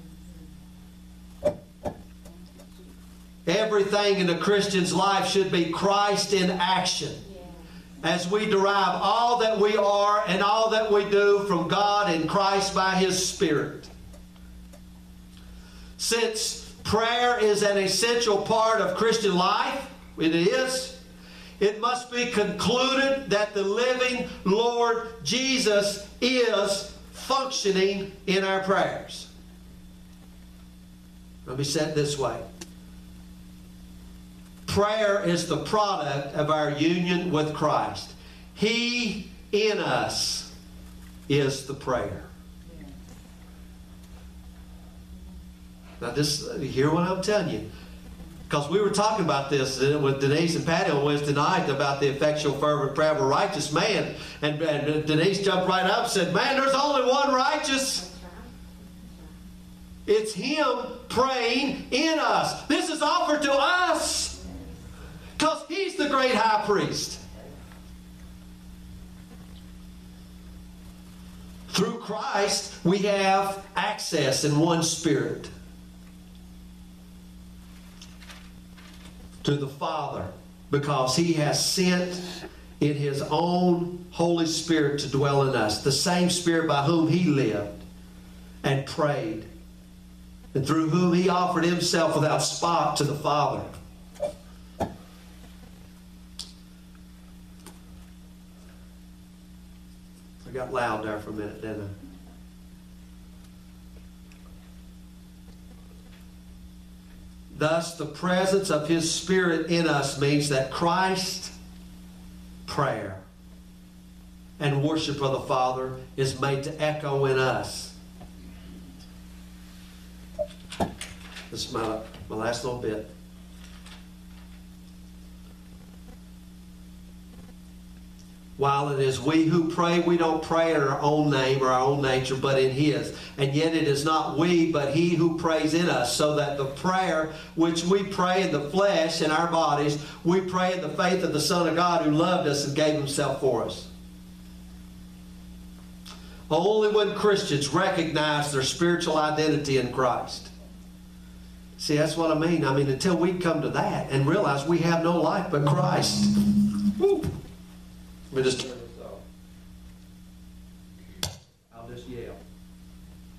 Everything in the Christian's life should be Christ in action. As we derive all that we are and all that we do from God and Christ by His Spirit. Since prayer is an essential part of Christian life, it is, it must be concluded that the living Lord Jesus is functioning in our prayers. Let me say it this way. Prayer is the product of our union with Christ. He in us is the prayer. Now, hear what I'm telling you. Because we were talking about this with Denise and Patty on Wednesday night about the effectual fervent prayer of a righteous man. And Denise jumped right up and said, man, there's only one righteous. It's Him praying in us. This is offered to us. Because He's the great high priest. Through Christ, we have access in one Spirit to the Father, because He has sent in His own Holy Spirit to dwell in us. The same Spirit by whom He lived and prayed, and through whom He offered Himself without spot to the Father. I got loud there for a minute, didn't I? Thus, the presence of His Spirit in us means that Christ's prayer and worship of the Father is made to echo in us. This is my last little bit. While it is we who pray, we don't pray in our own name or our own nature, but in His. And yet it is not we, but He who prays in us, so that the prayer which we pray in the flesh, in our bodies, we pray in the faith of the Son of God who loved us and gave Himself for us. Only when Christians recognize their spiritual identity in Christ. See, that's what I mean. Until we come to that and realize we have no life but Christ. Woo. Let me just turn this off. I'll just yell.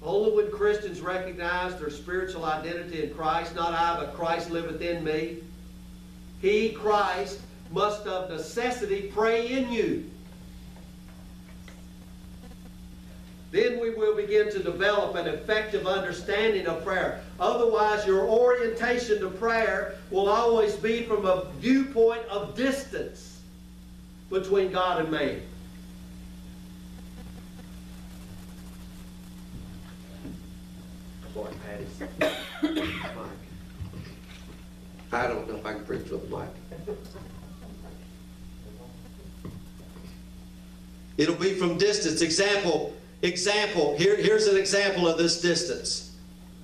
Only when Christians recognize their spiritual identity in Christ, not I, but Christ liveth in me, He, Christ, must of necessity pray in you. Then we will begin to develop an effective understanding of prayer. Otherwise, your orientation to prayer will always be from a viewpoint of distance between God and man. Boy, Patty. I don't know if I can preach with the mic. It'll be from distance. Example. Here's an example of this distance.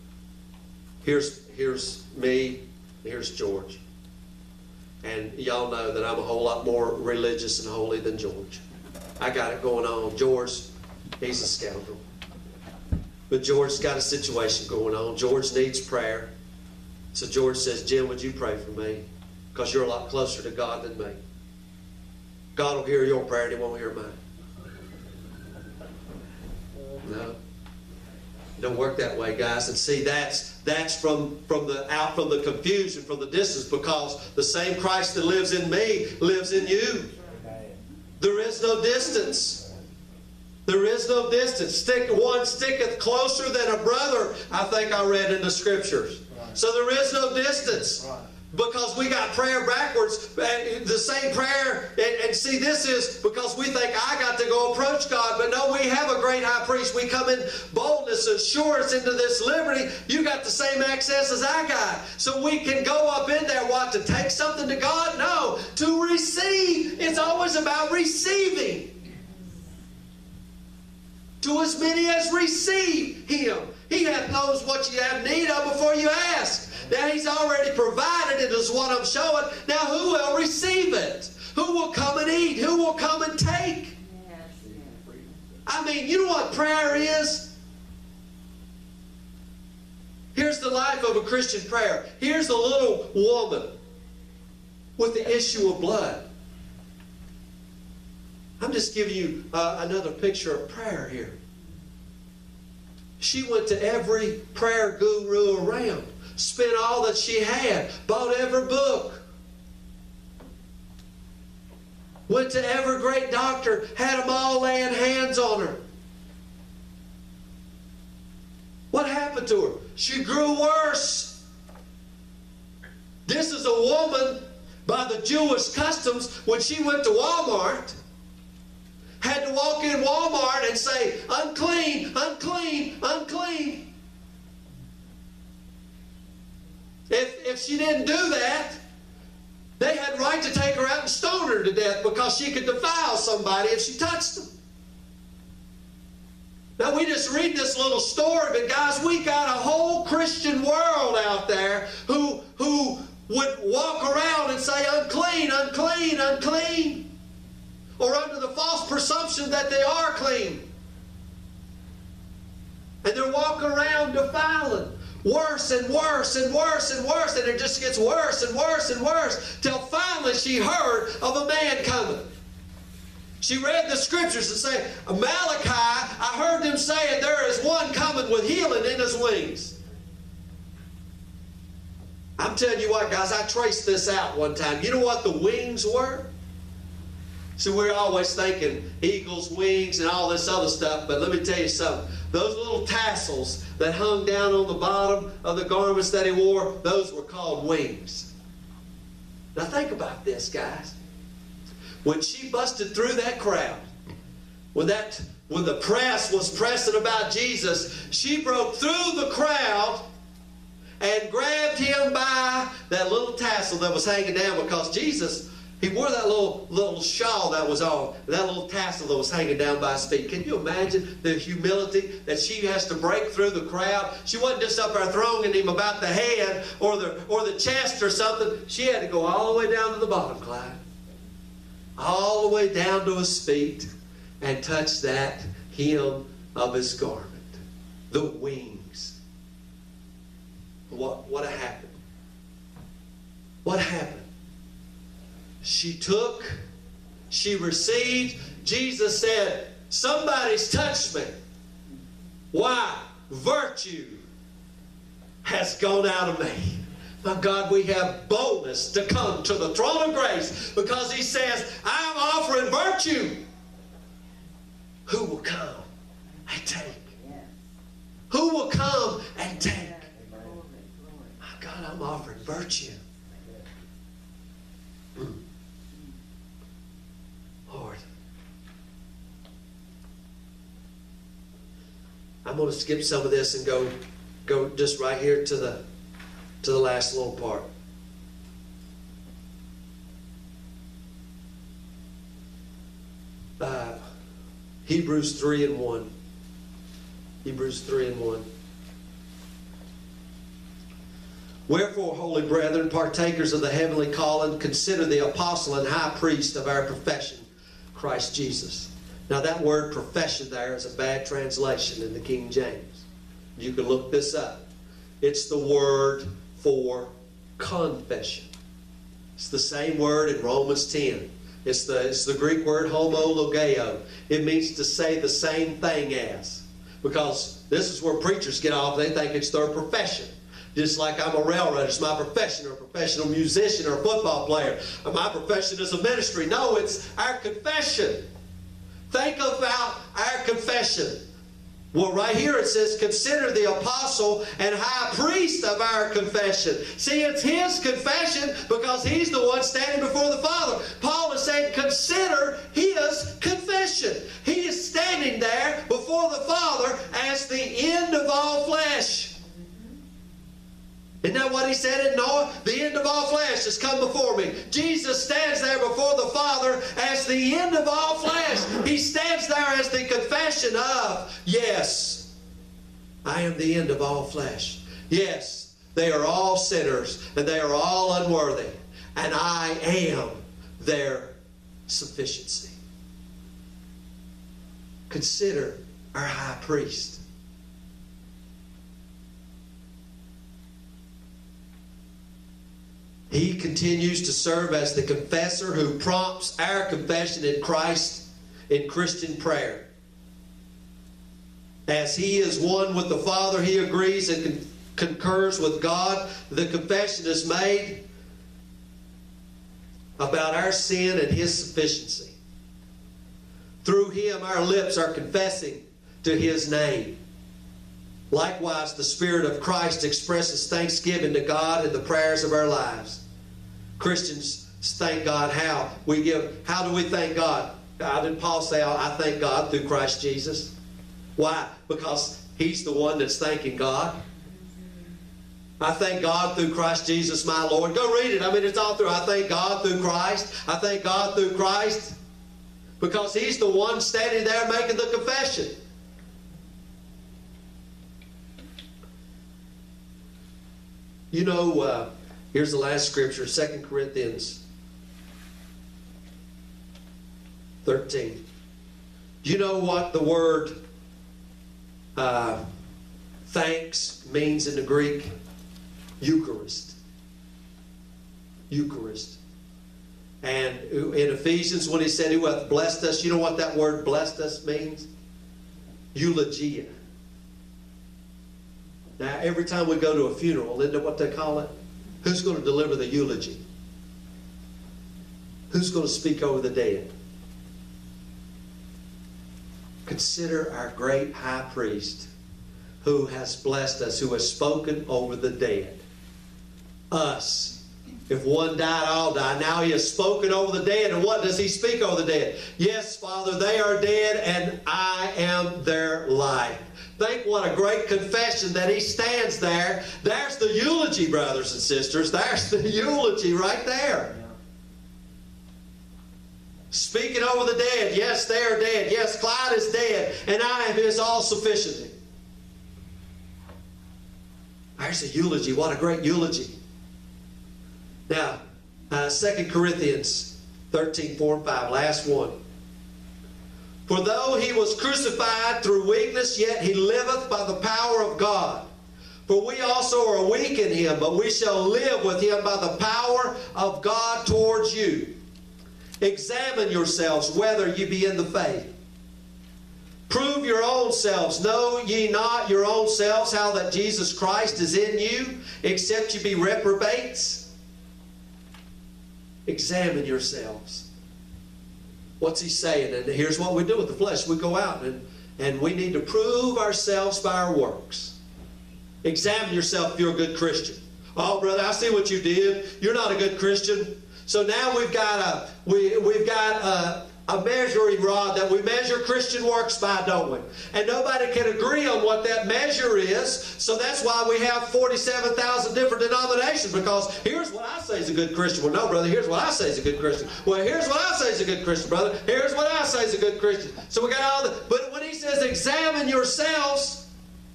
Here's me. Here's George. And y'all know that I'm a whole lot more religious and holy than George. I got it going on. George, he's a scoundrel. But George's got a situation going on. George needs prayer. So George says, Jim, would you pray for me? Because you're a lot closer to God than me. God will hear your prayer and He won't hear mine. No. It don't work that way, guys. And see, that's from the confusion, from the distance, because the same Christ that lives in me lives in you. There is no distance. There is no distance. One sticketh closer than a brother, I think I read in the Scriptures. So there is no distance. Because we got prayer backwards, the same prayer, and see, this is because we think I got to go approach God, but no, we have a great high priest. We come in boldness, assurance into this liberty. You got the same access as I got. So we can go up in there, what, to take something to God? No, to receive. It's always about receiving. To as many as receive Him. He knows what you have need of before you ask. Now He's already provided it, is what I'm showing. Now who will receive it? Who will come and eat? Who will come and take? I mean, you know what prayer is? Here's the life of a Christian prayer. Here's a little woman with the issue of blood. I'm just giving you another picture of prayer here. She went to every prayer guru around, spent all that she had, bought every book, went to every great doctor, had them all laying hands on her. What happened to her? She grew worse. This is a woman, by the Jewish customs, when she went to Walmart, had to walk in Walmart and say, unclean, unclean, unclean. If she didn't do that, they had right to take her out and stone her to death because she could defile somebody if she touched them. Now we just read this little story, but guys, we got a whole Christian world out there who would walk around and say, unclean, unclean, unclean. Or under the false presumption that they are clean. And they're walking around defiling. Worse and worse and worse and worse. And it just gets worse and worse and worse. Till finally she heard of a man coming. She read the Scriptures and say, Malachi, I heard them saying there is one coming with healing in his wings. I'm telling you what, guys, I traced this out one time. You know what the wings were? See, we're always thinking eagle's wings and all this other stuff, but let me tell you something. Those little tassels that hung down on the bottom of the garments that he wore, those were called wings. Now think about this, guys. When she busted through that crowd, when the press was pressing about Jesus, she broke through the crowd and grabbed him by that little tassel that was hanging down, because Jesus, he wore that little shawl that was on, that little tassel that was hanging down by his feet. Can you imagine the humility that she has to break through the crowd? She wasn't just up there throwing him about the head or the chest or something. She had to go all the way down to the bottom, Clyde. All the way down to his feet and touch that hem of his garment. The wings. What happened? What happened? She received. Jesus said, somebody's touched me. Why? virtue has gone out of me. My God, we have boldness to come to the throne of grace because He says, I'm offering virtue. Who will come and take? Who will come and take? My God, I'm offering virtue. Lord. I'm going to skip some of this and go just right here to the last little part. Hebrews 3:1. Hebrews 3:1. Wherefore, holy brethren, partakers of the heavenly calling, consider the apostle and high priest of our profession, Christ Jesus. Now that word profession there is a bad translation in the King James. You can look this up. It's the word for confession. It's the same word in Romans 10. It's the Greek word homologeo. It means to say the same thing as. Because this is where preachers get off. They think it's their profession. Just like I'm a railroader, it's my profession, or a professional musician, or a football player. Or my profession is a ministry. No, it's our confession. Think about our confession. Well, right here it says, consider the apostle and high priest of our confession. See, it's his confession because he's the one standing before the Father. Paul is saying, consider his confession. He is standing there before the Father as the end of all flesh. Isn't that what he said in Noah? The end of all flesh has come before me. Jesus stands there before the Father as the end of all flesh. He stands there as the confession of, yes, I am the end of all flesh. Yes, they are all sinners and they are all unworthy. And I am their sufficiency. Consider our high priest. He continues to serve as the confessor who prompts our confession in Christ in Christian prayer. As he is one with the Father, he agrees and concurs with God. The confession is made about our sin and his sufficiency. Through him, our lips are confessing to his name. Likewise, the Spirit of Christ expresses thanksgiving to God in the prayers of our lives. Christians thank God how? How do we thank God? How did Paul say, I thank God through Christ Jesus? Why? Because he's the one that's thanking God. I thank God through Christ Jesus my Lord. Go read it. I mean, it's all through. I thank God through Christ. I thank God through Christ. Because he's the one standing there making the confession. You know, here's the last scripture, 2 Corinthians 13. Do you know what the word thanks means in the Greek? Eucharist. Eucharist. And in Ephesians, when he said, who hath blessed us, you know what that word blessed us means? Eulogia. Now, every time we go to a funeral, isn't that what they call it? Who's going to deliver the eulogy? Who's going to speak over the dead? Consider our great high priest who has blessed us, who has spoken over the dead. Us. If one died, all die. Now he has spoken over the dead. And what does he speak over the dead? Yes, Father, they are dead and I am their life. Think what a great confession that he stands there. There's the eulogy, brothers and sisters. There's the eulogy right there. Yeah. Speaking over the dead. Yes, they are dead. Yes, Clyde is dead. And I am his all-sufficiency. There's a eulogy. What a great eulogy. Now, 2 Corinthians 13, 4 and 5. Last one. For though he was crucified through weakness, yet he liveth by the power of God. For we also are weak in him, but we shall live with him by the power of God towards you. Examine yourselves whether you be in the faith. Prove your own selves. Know ye not your own selves how that Jesus Christ is in you, except you be reprobates? Examine yourselves. What's he saying? And here's what we do with the flesh. We go out and we need to prove ourselves by our works. Examine yourself if you're a good Christian. Oh, brother, I see what you did. You're not a good Christian. So now we've got a measuring rod that we measure Christian works by, don't we? And nobody can agree on what that measure is. So that's why we have 47,000 different denominations, because here's what I say is a good Christian. Well, no, brother, here's what I say is a good Christian. Well, here's what I say is a good Christian, brother. Here's what I say is a good Christian. So we got all the... But when he says examine yourselves,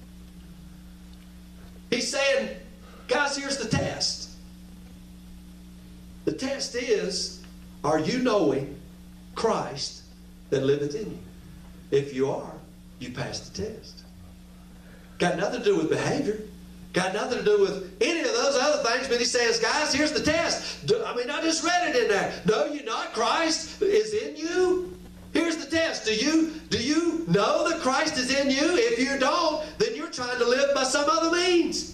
he's saying, guys, here's the test. The test is, are you knowing Christ that liveth in you? If you are, you pass the test. Got nothing to do with behavior. Got nothing to do with any of those other things. But he says, guys, here's the test. I just read it in there. Know you not Christ is in you? Here's the test. Do you know that Christ is in you? If you don't, then you're trying to live by some other means.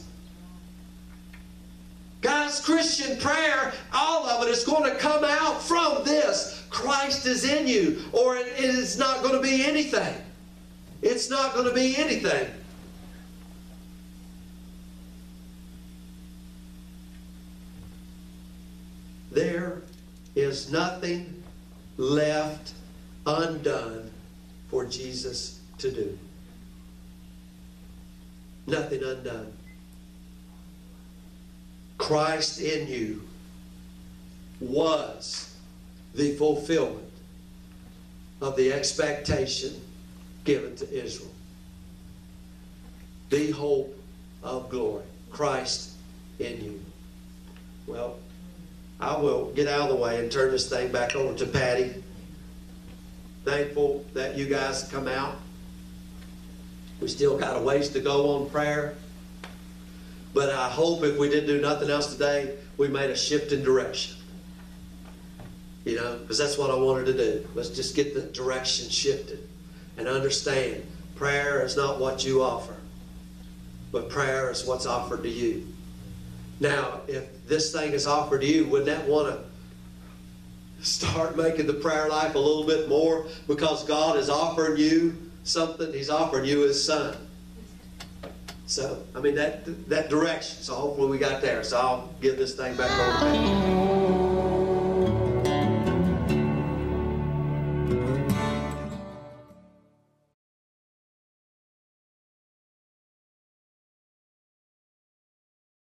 Guys, Christian prayer, all of it is going to come out from this. Christ is in you, or it is not going to be anything. It's not going to be anything. There is nothing left undone for Jesus to do. Nothing undone. Christ in you was the fulfillment of the expectation given to Israel. The hope of glory. Christ in you. Well, I will get out of the way and turn this thing back over to Patty. Thankful that you guys come out. We still got a ways to go on prayer. But I hope if we didn't do nothing else today, we made a shift in direction. You know, because that's what I wanted to do. Let's just get the direction shifted and understand prayer is not what you offer, but prayer is what's offered to you. Now, if this thing is offered to you, wouldn't that want to start making the prayer life a little bit more? Because God is offering you something. He's offering you His Son. So, I mean, that direction. So hopefully we got there. So I'll give this thing back over to Patty.